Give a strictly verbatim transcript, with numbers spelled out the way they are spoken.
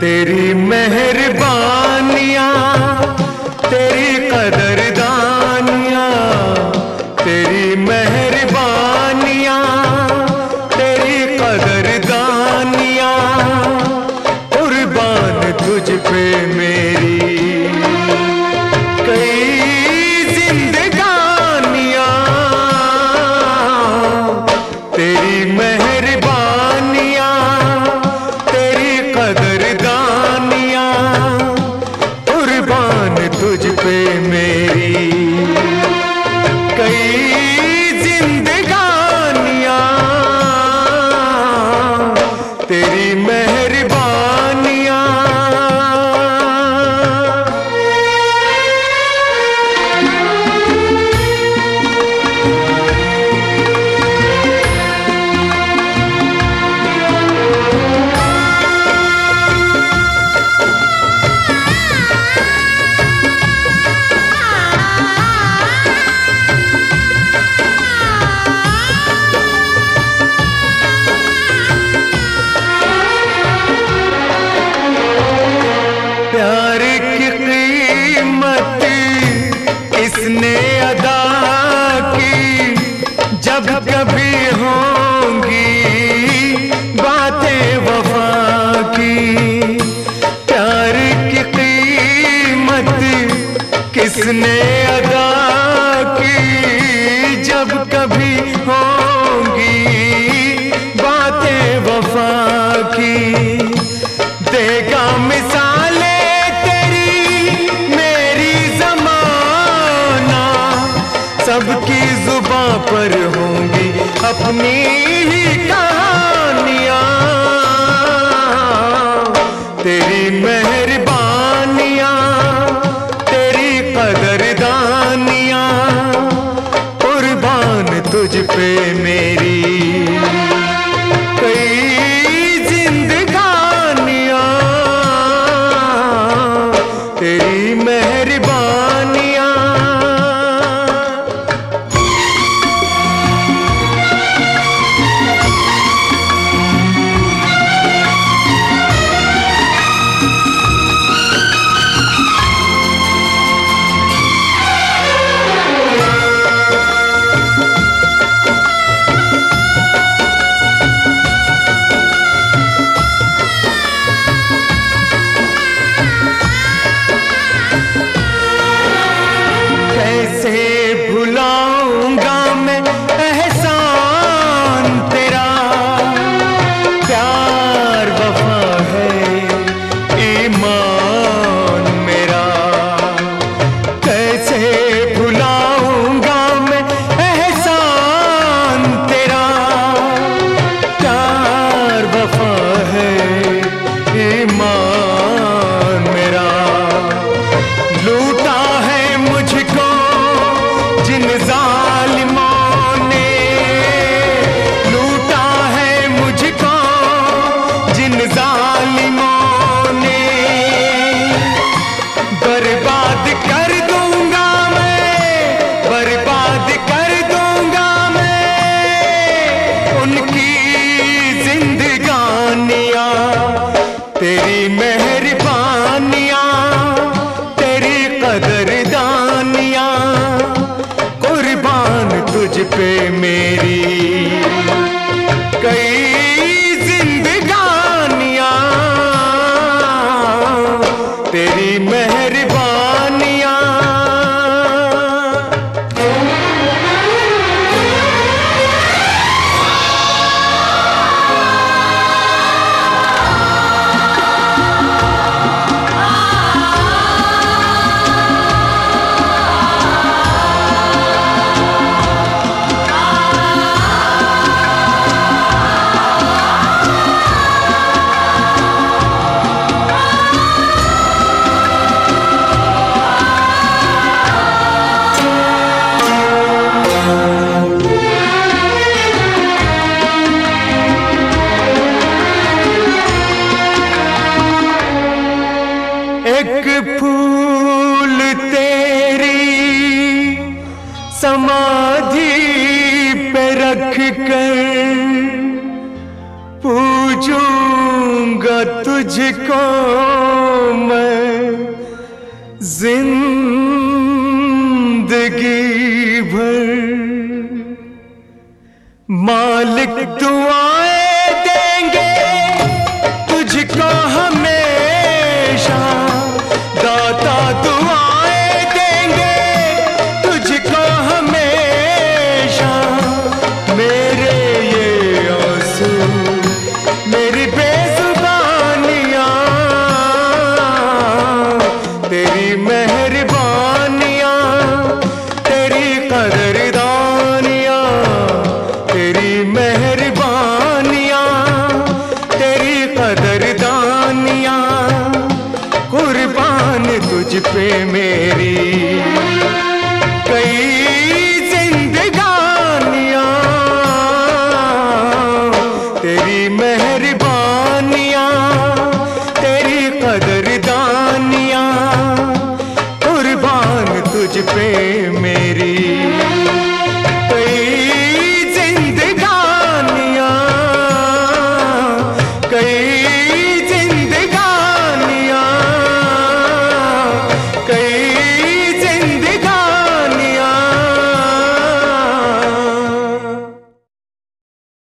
तेरी मेहरबानियाँ, तेरी कदरदानियाँ, तेरी मेहरबानियाँ, तेरी कदरदानियाँ, कुर्बान तुझ पे मेरी कई जिंदगानियाँ। तेरी मेहरबानियाँ, तेरी कदरदानियाँ, कुर्बान तुझ पे मेरी कई जिंदगानियाँ। तेरी मेहरबानियाँ। प्यार की कीमत किसने अदा की, जब कभी होंगी बातें वफा की। प्यार की कीमत किसने अदा की, जब कभी होंगी बातें वफा की। देगा मिसाले सबकी जुबां पर होंगी अपनी ही कहानियाँ। तेरी मेहरबानियाँ, तेरी कदरदानियाँ, कुर्बान तुझ पे मेरी कई जिंदगानियाँ। तेरी मेहरबानियाँ। कैसे भुलाऊंगा मैं एहसान तेरा, प्यार वफा है ईमान मेरा। कैसे भुलाऊंगा मैं एहसान तेरा, प्यार वफा है ईमान मेरा। लूटा है मुझको जिन जालिमों ने, लूटा है मुझको जिन जालिमों ने। बर्बाद कर दूंगा मैं, बर्बाद कर दूंगा मैं उनकी जिंदगानियाँ। तेरी मेहरबानियाँ, तेरी कदरदानियाँ, कुर्बान तुझ पे मेरी कई जिंदगानियाँ। तेरी मेहरबानियाँ। एक फूल तेरी समाधि पे रख कर पूजूंगा तुझको मैं जिंदगी भर। मालिक दुआएं देंगे तुझको हमेशा, दाता दुआएं देंगे तुझको हमेशा। मेरे ये आंसू मेरी बेजुबानियां, तेरी मेहरबानियां, तेरी कदरदानियां, तेरी मेहरबानियां, तेरी कदरदानियां, कुर्बान तुझ पे मेरी कई जिंदगानियां, तेरी मेहर